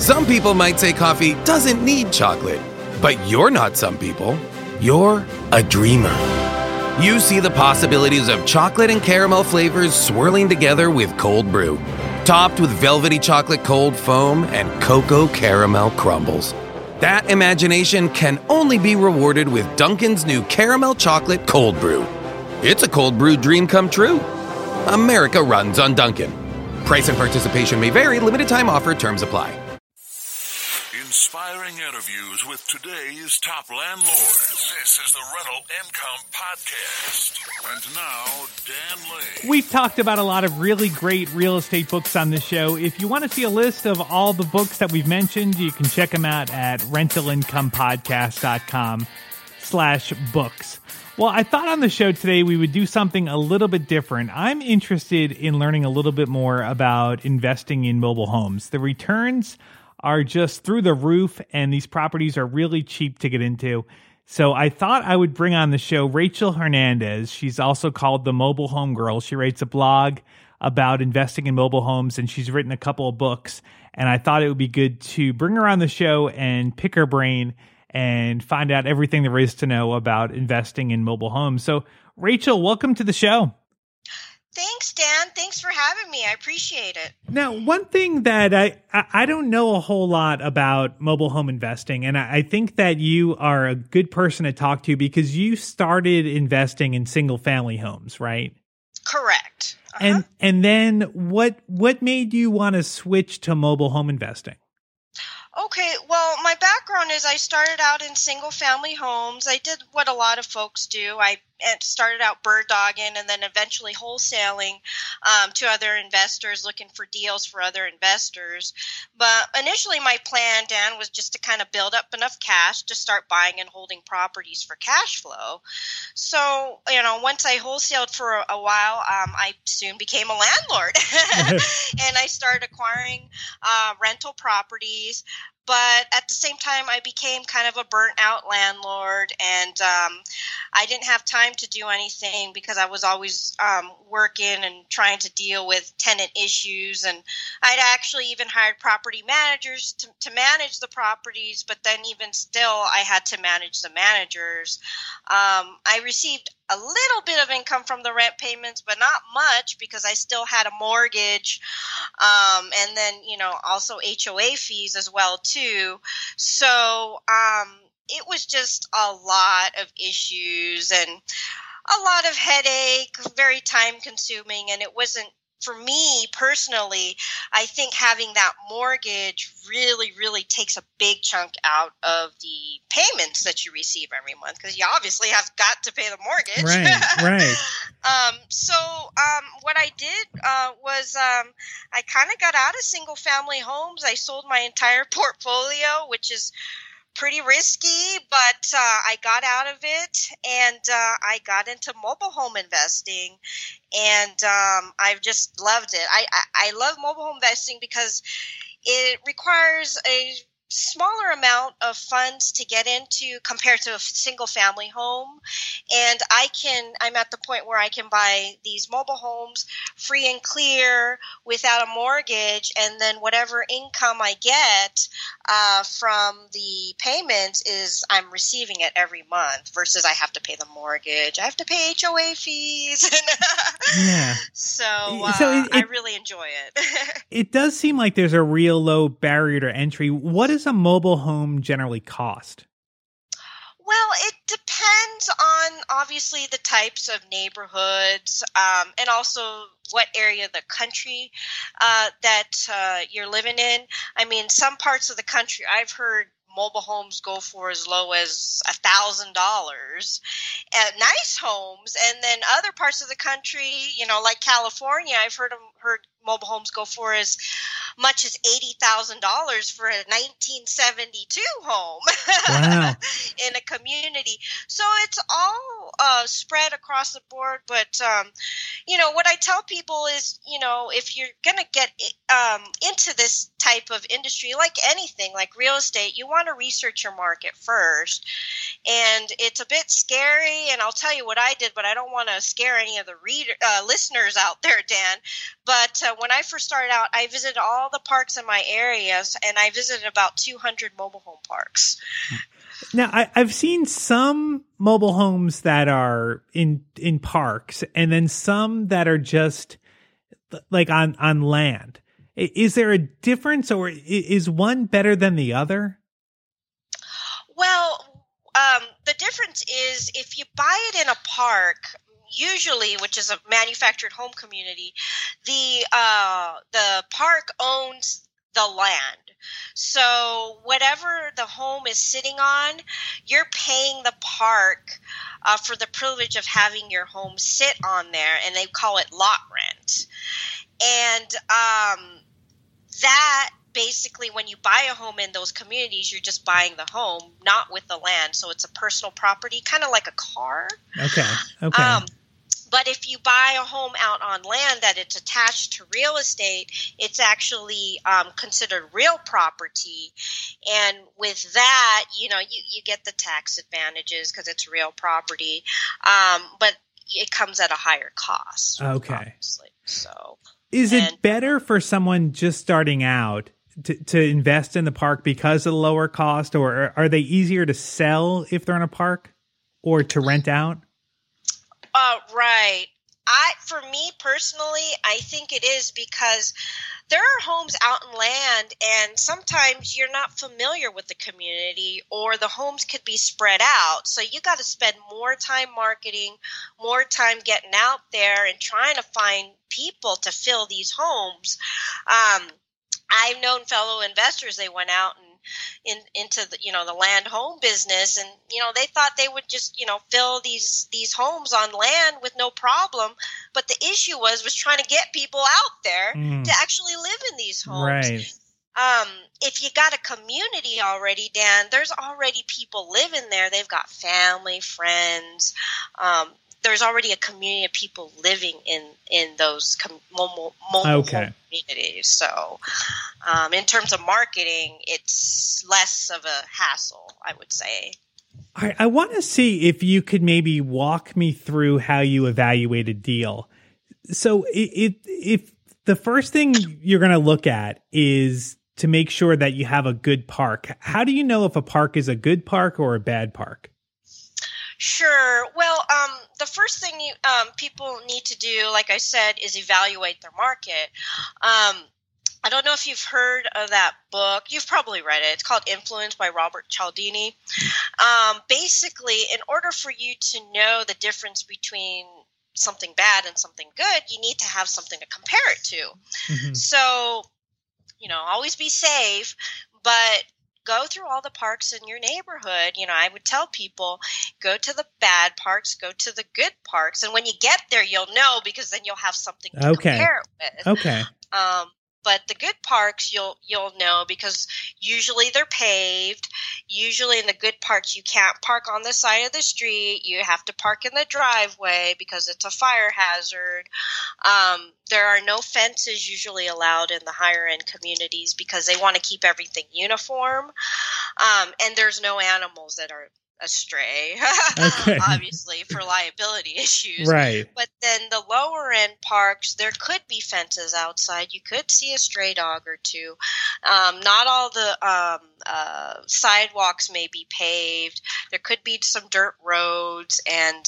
Some people might say coffee doesn't need chocolate, but you're not some people. You're a dreamer. You see the possibilities of chocolate and caramel flavors swirling together with cold brew, topped with velvety chocolate cold foam and cocoa caramel crumbles. That imagination can only be rewarded with Dunkin's new caramel chocolate cold brew. It's a cold brew dream come true. America runs on Dunkin'. Price and participation may vary. Limited time offer. Terms apply. Inspiring interviews with today's top landlords. This is the Rental Income Podcast. And now, Dan Lane. We've talked about a lot of really great real estate books on the show. If you want to see a list of all the books that we've mentioned, you can check them out at rentalincomepodcast.com/books. Well, I thought on the show today we would do something a little bit different. I'm interested in learning a little bit more about investing in mobile homes. The returns are just through the roof, and these properties are really cheap to get into. So I thought I would bring on the show Rachel Hernandez. She's also called the Mobile Home Girl. She writes a blog about investing in mobile homes, and she's written a couple of books. And I thought it would be good to bring her on the show and pick her brain and find out everything there is to know about investing in mobile homes. So, Rachel, welcome to the show. Thanks, Dan. Thanks for having me. I appreciate it. Now, one thing that I don't know a whole lot about mobile home investing, and I think that you are a good person to talk to because you started investing in single-family homes, right? Correct. Uh-huh. And then what made you want to switch to mobile home investing? Okay, well, my background is I started out in single-family homes. I did what a lot of folks do. I started out bird dogging and then eventually wholesaling to other investors, looking for deals for other investors. But initially my plan, Dan, was just to kind of build up enough cash to start buying and holding properties for cash flow. So, once I wholesaled for a while, I soon became a landlord and I started acquiring rental properties. But at the same time, I became kind of a burnt-out landlord, and I didn't have time to do anything because I was always working and trying to deal with tenant issues. And I'd actually even hired property managers to manage the properties, but then even still, I had to manage the managers. I received a little bit of income from the rent payments, but not much because I still had a mortgage, and then, also HOA fees as well too. So it was just a lot of issues and a lot of headache, very time consuming, and it wasn't, for me personally, I think having that mortgage really, really takes a big chunk out of the payments that you receive every month because you obviously have got to pay the mortgage. Right. So what I did was I kind of got out of single family homes. I sold my entire portfolio, which is pretty risky, but I got out of it and I got into mobile home investing, and I've just loved it. I love mobile home investing because it requires a smaller amount of funds to get into compared to a single family home. And I'm at the point where I can buy these mobile homes free and clear without a mortgage. And then whatever income I get from the payments is I'm receiving it every month versus I have to pay the mortgage. I have to pay HOA fees. Yeah. So I really enjoy it. It does seem like there's a real low barrier to entry. What does a mobile home generally cost? Well, it depends on obviously the types of neighborhoods and also what area of the country that you're living in. I mean, some parts of the country I've heard mobile homes go for as low as $1,000 at nice homes, and then other parts of the country, like California, I've heard mobile homes go for as much as $80,000 for a 1972 home. Wow. In a community. So it's all spread across the board, but what I tell people is, if you're going to get into this type of industry, like anything, like real estate, you want to research your market first. And it's a bit scary, and I'll tell you what I did, but I don't want to scare any of the listeners out there, Dan. But when I first started out, I visited all the parks in my areas, and I visited about 200 mobile home parks. Now, I've seen some mobile homes that are in parks, and then some that are just like on land. Is there a difference, or is one better than the other? Well, the difference is if you buy it in a park, usually, which is a manufactured home community, the park owns the land. So whatever the home is sitting on, you're paying the park for the privilege of having your home sit on there, and they call it lot rent. And that basically, when you buy a home in those communities, you're just buying the home, not with the land. So it's a personal property, kind of like a car. Okay. But if you buy a home out on land that it's attached to real estate, it's actually considered real property. And with that, you get the tax advantages because it's real property. But it comes at a higher cost. Okay. Obviously. So is it better for someone just starting out to invest in the park because of the lower cost, or are they easier to sell if they're in a park or to rent out? Right. For me personally, I think it is because there are homes out in land, and sometimes you're not familiar with the community, or the homes could be spread out. So you got to spend more time marketing, more time getting out there and trying to find people to fill these homes. I've known fellow investors, they went out and into the land home business, and they thought they would just fill these homes on land with no problem, but the issue was trying to get people out there to actually live in these homes. Right. If you got a community already, Dan, there's already people living there. They've got family, friends. There's already a community of people living in those mobile home communities. So in terms of marketing, it's less of a hassle, I would say. I want to see if you could maybe walk me through how you evaluate a deal. So if the first thing you're going to look at is to make sure that you have a good park, how do you know if a park is a good park or a bad park? Sure. Well, the first thing people need to do, like I said, is evaluate their market. I don't know if you've heard of that book. You've probably read it. It's called Influence by Robert Cialdini. Basically, in order for you to know the difference between something bad and something good, you need to have something to compare it to. Mm-hmm. So, always be safe, but go through all the parks in your neighborhood. I would tell people, go to the bad parks, go to the good parks. And when you get there, you'll know, because then you'll have something to compare it with. Okay. But the good parks, you'll know, because usually they're paved. Usually in the good parks, you can't park on the side of the street. You have to park in the driveway because it's a fire hazard. There are no fences usually allowed in the higher end communities because they want to keep everything uniform. And there's no animals that are astray, obviously, for liability issues. Right. But then the lower end parks, there could be fences outside. You could see a stray dog or two. Not all the sidewalks may be paved. There could be some dirt roads, and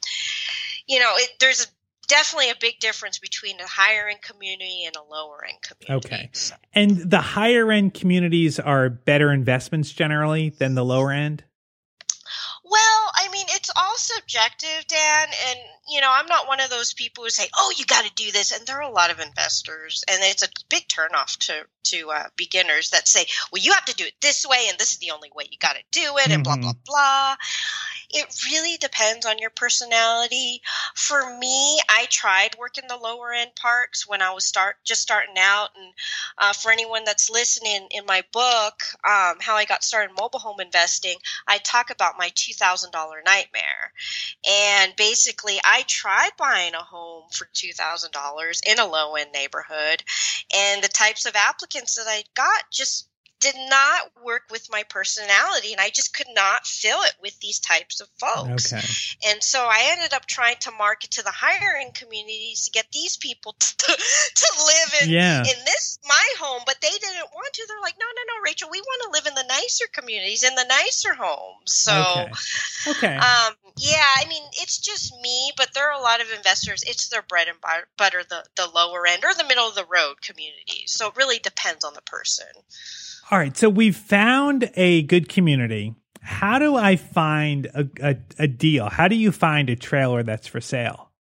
there's definitely a big difference between a higher end community and a lower end community. Okay. And the higher end communities are better investments generally than the lower end? Well, I mean, it's all subjective, Dan, and, I'm not one of those people who say, oh, you got to do this. And there are a lot of investors, and it's a big turnoff to beginners that say, well, you have to do it this way, and this is the only way you got to do it, and blah, blah, blah. It really depends on your personality. For me, I tried working the lower end parks when I was just starting out. And for anyone that's listening, in my book, How I Got Started in Mobile Home Investing, I talk about my $2,000 nightmare. And basically, I tried buying a home for $2,000 in a low-end neighborhood, and the types of applicants that I got just did not work with my personality, and I just could not fill it with these types of folks. Okay. And so I ended up trying to market to the higher end communities to get these people to live in this my home, but they didn't want to. They're like, no, Rachel, we want to live in the nicer communities, in the nicer homes. So, okay. Yeah, I mean, it's just me, but there are a lot of investors. It's their bread and butter, the lower end or the middle of the road communities. So it really depends on the person. All right, so we've found a good community. How do I find a deal? How do you find a trailer that's for sale?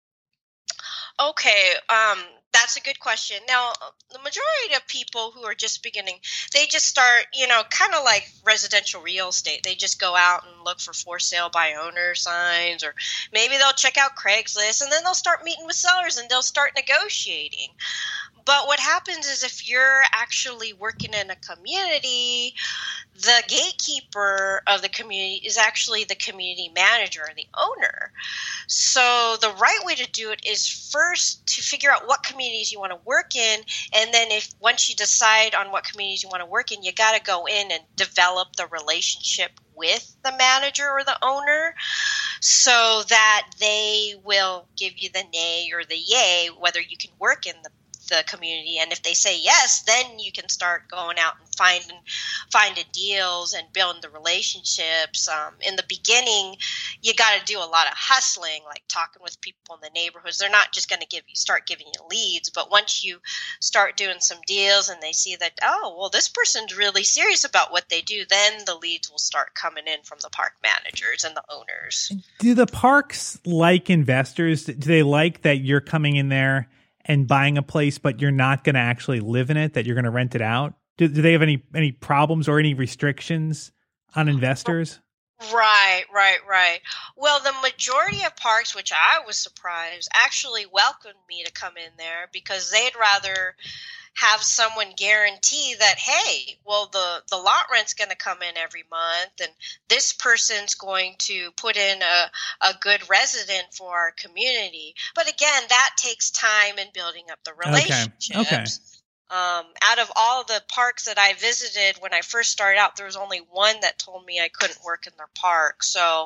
Okay, that's a good question. Now, the majority of people who are just beginning, they just start, kind of like residential real estate. They just go out and look for sale by owner signs, or maybe they'll check out Craigslist, and then they'll start meeting with sellers and they'll start negotiating. But what happens is if you're actually working in a community, the gatekeeper of the community is actually the community manager or the owner. So the right way to do it is first to figure out what communities you want to work in. And then once you decide on what communities you want to work in, you got to go in and develop the relationship with the manager or the owner so that they will give you the nay or the yay, whether you can work in the community. And if they say yes, then you can start going out and finding deals and building the relationships. In the beginning, you got to do a lot of hustling, like talking with people in the neighborhoods. They're not just going to start giving you leads, but once you start doing some deals and they see that, oh, well, this person's really serious about what they do, then the leads will start coming in from the park managers and the owners. Do the parks like investors? Do they like that you're coming in there and buying a place, but you're not going to actually live in it, that you're going to rent it out? Do they have any problems or any restrictions on investors? Right. Well, the majority of parks, which I was surprised, actually welcomed me to come in there because they'd rather have someone guarantee that, hey, well, the lot rent's going to come in every month, and this person's going to put in a good resident for our community. But again, that takes time in building up the relationships. Okay. Out of all the parks that I visited when I first started out, there was only one that told me I couldn't work in their park. So,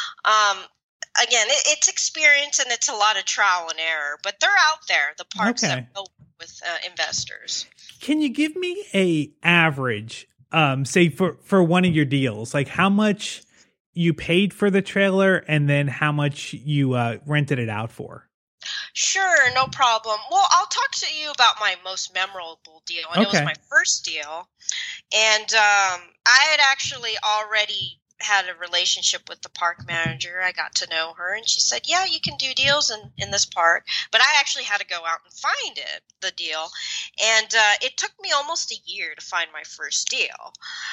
again, it's experience and it's a lot of trial and error, but they're out there, the parks that go with investors. Can you give me a average, say for one of your deals, like how much you paid for the trailer and then how much you rented it out for? Sure, no problem. Well, I'll talk to you about my most memorable deal, and it was my first deal. And I had actually already had a relationship with the park manager. I got to know her, and she said, yeah, you can do deals in this park. But I actually had to go out and find the deal. And it took me almost a year to find my first deal.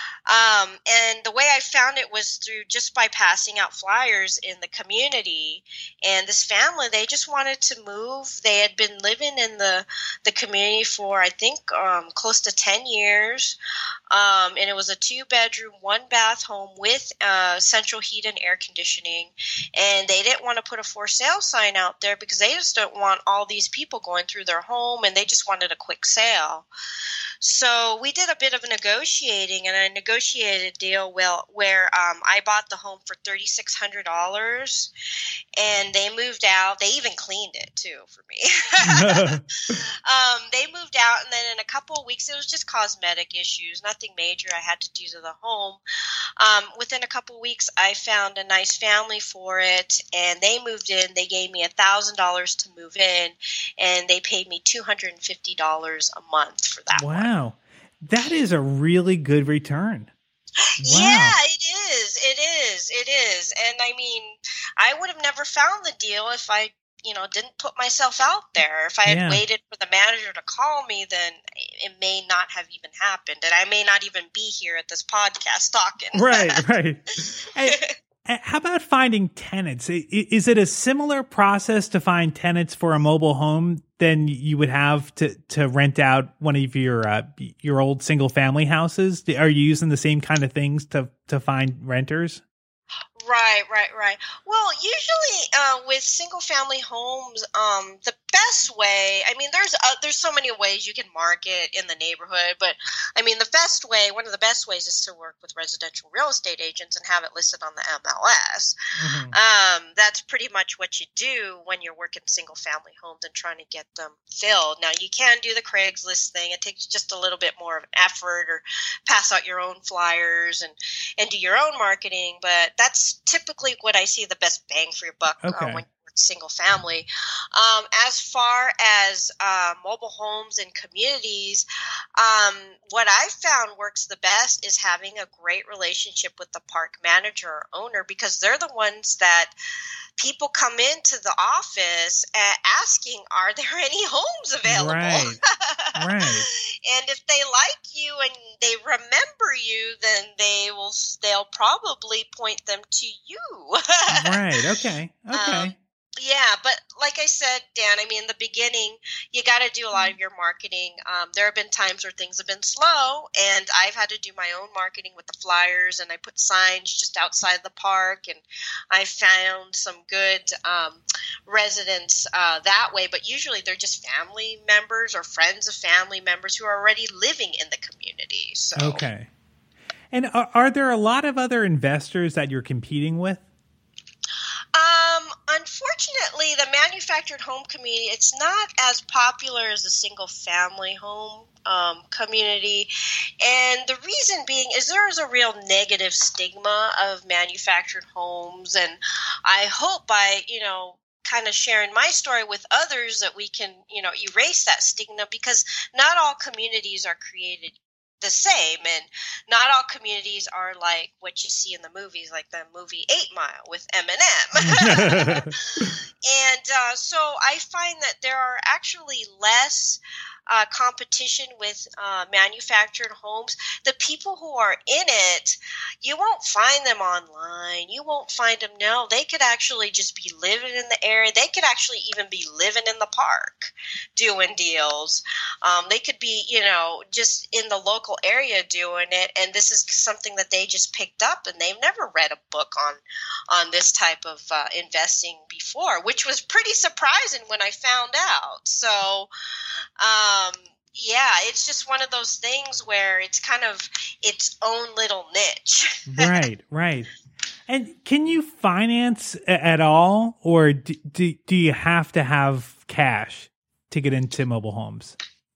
And the way I found it was just by passing out flyers in the community. And this family, they just wanted to move. They had been living in the community for, I think, close to 10 years. And it was a 2-bedroom, 1-bath home with central heat and air conditioning. And they didn't want to put a for sale sign out there because they just don't want all these people going through their home, and they just wanted a quick sale. So we did a bit of negotiating, and I negotiated a deal where I bought the home for $3,600, and they moved out. They even cleaned it too for me. They moved out, and then in a couple of weeks, it was just cosmetic issues, nothing major I had to do to the home. Within a couple of weeks, I found a nice family for it, and they moved in. They gave me $1,000 to move in, and they paid me $250 a month for that. Wow. That is a really good return. Wow. Yeah, it is. And I mean, I would have never found the deal if I, didn't put myself out there. If I had waited for the manager to call me, then it may not have even happened. And I may not even be here at this podcast talking. Right. Hey, how about finding tenants? Is it a similar process to find tenants for a mobile home than you would have to rent out one of your old single family houses? Are you using the same kind of things to find renters? Right. Well, usually with single family homes, the best way, I mean, there's so many ways you can market in the neighborhood, but I mean, one of the best ways is to work with residential real estate agents and have it listed on the MLS. That's pretty much what you do when you're working single family homes and trying to get them filled. Now, you can do the Craigslist thing. It takes just a little bit more of an effort, or pass out your own flyers and do your own marketing, but that's typically what I see the best bang for your buck when you work single family. As far as mobile homes and communities, what I found works the best is having a great relationship with the park manager or owner, because they're the ones that people come into the office asking, are there any homes available? Right. And if they like you and they remember you, then they'll probably point them to you. Right. Okay. Yeah, but like I said, Dan, I mean, in the beginning, you got to do a lot of your marketing. There have been times where things have been slow, and I've had to do my own marketing with the flyers, and I put signs just outside the park, and I found some good residents that way. But usually they're just family members or friends of family members who are already living in the community. So. Okay. And are there a lot of other investors that you're competing with? Unfortunately, the manufactured home community, it's not as popular as the single family home community. And the reason being is there is a real negative stigma of manufactured homes. And I hope by, kind of sharing my story with others that we can, erase that stigma, because not all communities are created the same, and not all communities are like what you see in the movies, like the movie 8 Mile with Eminem. And so I find that there are actually less competition with manufactured homes. The people who are in it, you won't find them online. You won't find them. No, they could actually just be living in the area. They could actually even be living in the park doing deals. They could be, just in the local area doing it. And this is something that they just picked up, and they've never read a book on this type of investing before, which was pretty surprising when I found out. So, yeah, it's just one of those things where it's kind of its own little niche. Right. And can you finance at all, or do you have to have cash to get into mobile homes?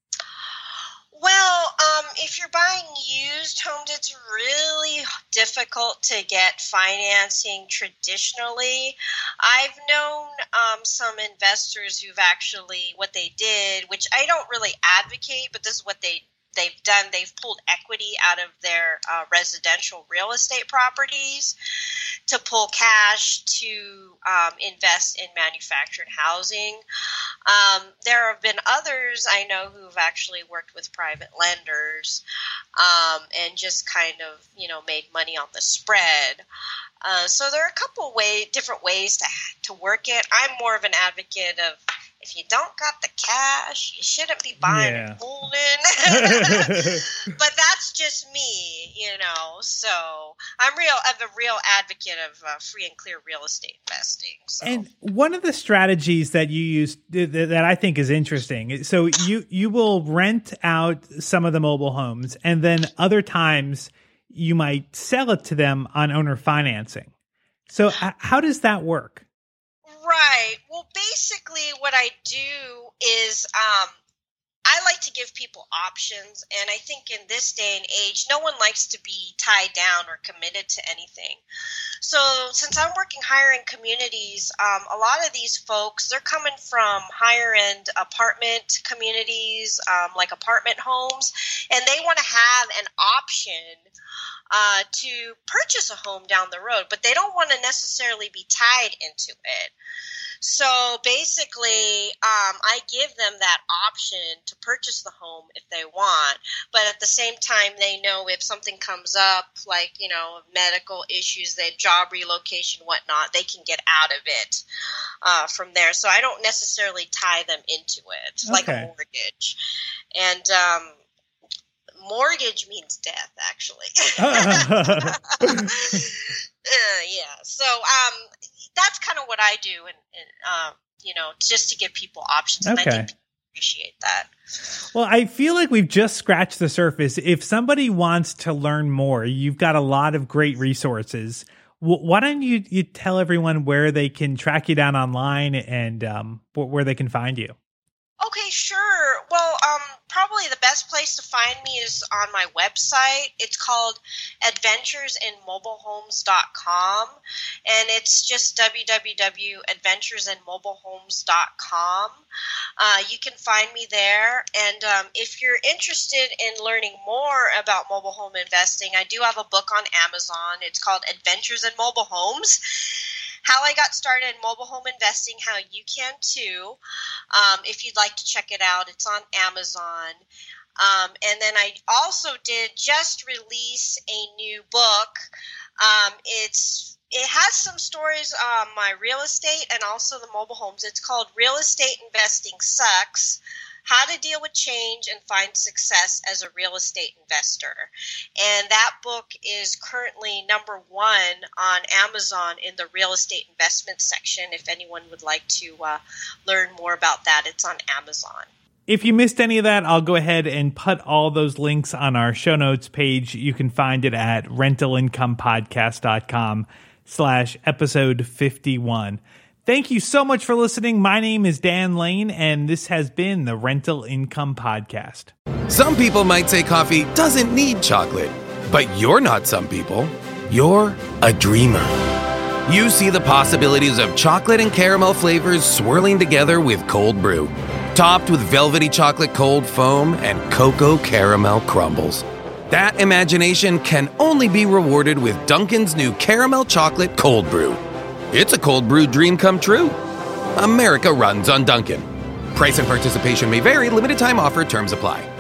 Well, if you're buying used homes, it's really difficult to get financing traditionally. I've known some investors who've actually, what they did, which I don't really advocate, but this is what they've done. They've pulled equity out of their residential real estate properties to pull cash to invest in manufactured housing. There have been others I know who've actually worked with private lenders and just kind of, made money on the spread. So there are a couple different ways to work it. I'm more of an advocate of, if you don't got the cash, you shouldn't be buying and holding. But that's just me, So I'm a real advocate of free and clear real estate investing. So. And one of the strategies that you use that I think is interesting. So you will rent out some of the mobile homes, and then other times you might sell it to them on owner financing. So how does that work? Right. Well, basically what I do is I like to give people options. And I think in this day and age, no one likes to be tied down or committed to anything. So since I'm working higher end communities, a lot of these folks, they're coming from higher end apartment communities, like apartment homes, and they want to have an option to purchase a home down the road, but they don't want to necessarily be tied into it. So basically, I give them that option to purchase the home if they want, but at the same time, they know if something comes up, like, medical issues, their job relocation, whatnot, they can get out of it from there. So I don't necessarily tie them into it like a mortgage. And mortgage means death, actually. Yeah. So that's kind of what I do, and just to give people options. And I think people appreciate that. Well, I feel like we've just scratched the surface. If somebody wants to learn more, you've got a lot of great resources. Why don't you tell everyone where they can track you down online and where they can find you? Okay, sure. Well, probably the best place to find me is on my website. It's called adventuresinmobilehomes.com, and it's just www.adventuresinmobilehomes.com. You can find me there, and if you're interested in learning more about mobile home investing, I do have a book on Amazon. It's called Adventures in Mobile Homes: How I Got Started in Mobile Home Investing, How You Can Too. If you'd like to check it out, it's on Amazon. And then I also did just release a new book. It has some stories on my real estate and also the mobile homes. It's called Real Estate Investing Sucks: How to Deal with Change and Find Success as a Real Estate Investor. And that book is currently number 1 on Amazon in the real estate investment section. If anyone would like to learn more about that, it's on Amazon. If you missed any of that, I'll go ahead and put all those links on our show notes page. You can find it at rentalincomepodcast.com/episode 51. Thank you so much for listening. My name is Dan Lane, and this has been the Rental Income Podcast. Some people might say coffee doesn't need chocolate, but you're not some people. You're a dreamer. You see the possibilities of chocolate and caramel flavors swirling together with cold brew, topped with velvety chocolate cold foam and cocoa caramel crumbles. That imagination can only be rewarded with Dunkin's new caramel chocolate cold brew. It's a cold brew dream come true. America runs on Dunkin'. Price and participation may vary. Limited time offer. Terms apply.